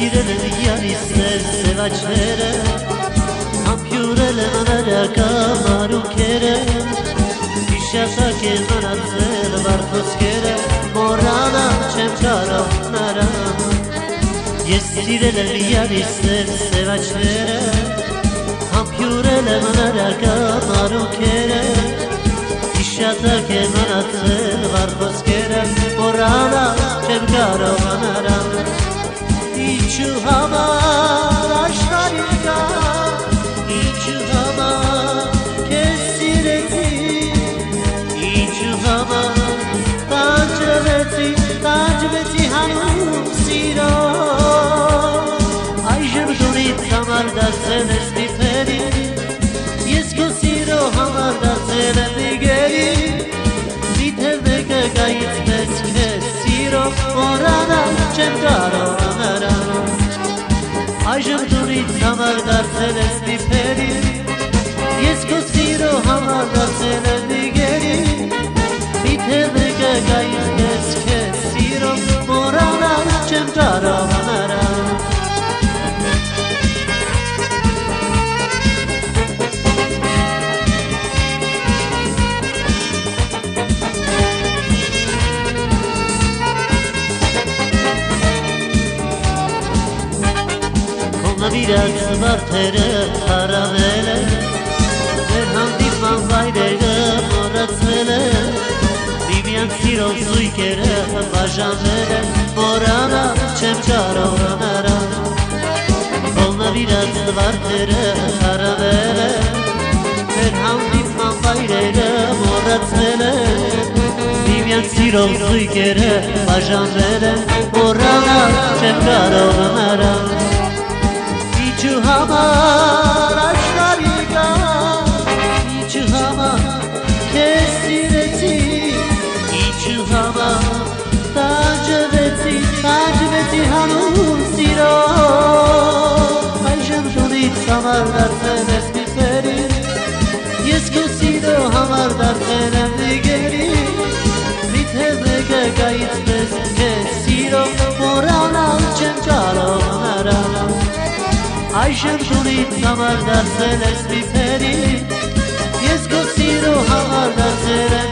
սիրել եմ յանիսներ սևաչները, համբյուրել եմ անարական մարուքերը, Իշասակ եմ անացել վարդոսկերը, մորանալ չեմ կարող նրան Ես սիրել եմ յանիսներ սևաչները, համբյուրել եմ անարական մարուքերը, Իշասակ եմ անացել վարդոսկերը, մորանալ չեմ կարող նրան Ինչու համար աշխարհի կա, ինչու համար քեզ սիրեցի, ինչու համար տանջվեցի հանուն սիրո, այժմ դուրից համար դարձել ես մի փերի, ես քո սիրո համար դարձել եմ մի գերի, միթե մեկը գայից մեծ քեզ սիրո, մոռանալ չեմ կարող Այժմ դուրից համար դարձել ես մի փերի, ես քո սիրո համար դարձել եմ մի գերի, միթե մեկը գայից մեզ քեզ սիրո, մոռանալ չեմ կարող նրան Նվիրած վարդերը հարավել են, մեր հանդիպման վայրերը մոռացվել են, միմյանց սիրով զույգերը բաժանվել են, մոռանալ չեմ կարող նրան Նվիրած վարդերը հարավել են, մեր հանդիպման վայրերը մոռացվել են, միմյանց սիրով զույգերը բաժանվել են, մոռանալ չեմ կարող նրան Ինչու համար աշխարհի կա, ինչու համար քեզ սիրեցի, ինչու համար տանջվեցի հանուն սիրո, այժմ դուրից համար դարձել ես մի փերի, ես քո սիրո համար դարձել եմ մի գերի, միթե մեկը գայից մեզ քեզ սիրո, մոռանալ չեմ կարող նրան Այժմ դուրից համար դարձել ես մի փերի, ես քո սիրո համար դարձել եմ